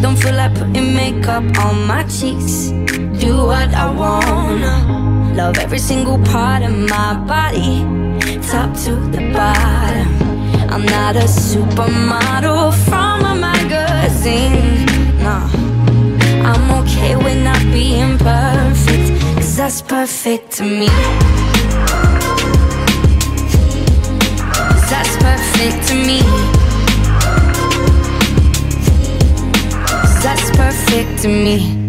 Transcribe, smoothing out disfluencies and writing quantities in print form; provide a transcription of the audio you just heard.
Don't feel like putting makeup on my cheeks. Do what I wanna. Love every single part of my body, top to the bottom. I'm not a supermodel from a magazine, no. I'm okay with not being perfect, 'cause that's perfect to me. 'Cause that's perfect to me. 'Cause that's perfect to me.